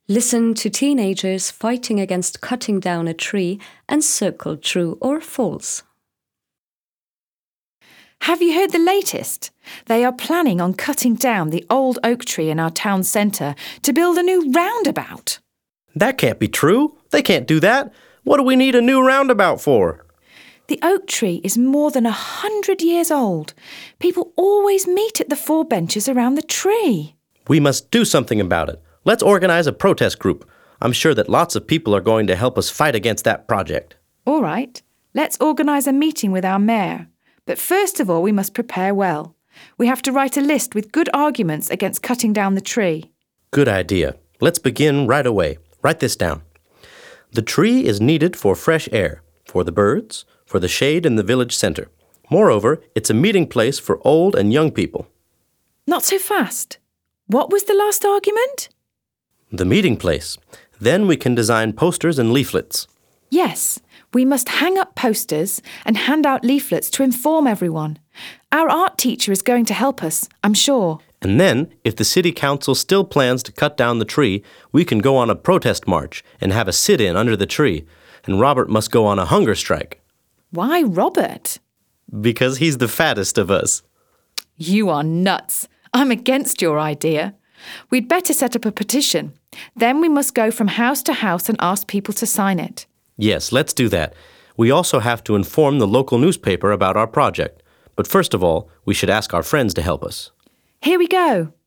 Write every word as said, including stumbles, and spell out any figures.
Listen to teenagers fighting against cutting down a tree and circle true or false. Have you heard the latest? They are planning on cutting down the old oak tree in our town centre to build a new roundabout. That can't be true. They can't do that. What do we need a new roundabout for? The oak tree is more than a hundred years old. People always meet at the four benches around the tree. We must do something about it. Let's organize a protest group. I'm sure that lots of people are going to help us fight against that project. All right, let's organise a meeting with our mayor. But first of all, we must prepare well. We have to write a list with good arguments against cutting down the tree. Good idea. Let's begin right away. Write this down. The tree is needed for fresh air, for the birds, for the shade in the village center. Moreover, it's a meeting place for old and young people. Not so fast. What was the last argument? The meeting place. Then we can design posters and leaflets. Yes, we must hang up posters and hand out leaflets to inform everyone. Our art teacher is going to help us, I'm sure. And then, if the city council still plans to cut down the tree, we can go on a protest march and have a sit-in under the tree. And Robert must go on a hunger strike. Why Robert? Because he's the fattest of us. You are nuts. I'm against your idea. We'd better set up a petition. Then we must go from house to house and ask people to sign it. Yes, let's do that. We also have to inform the local newspaper about our project. But first of all, we should ask our friends to help us. Here we go.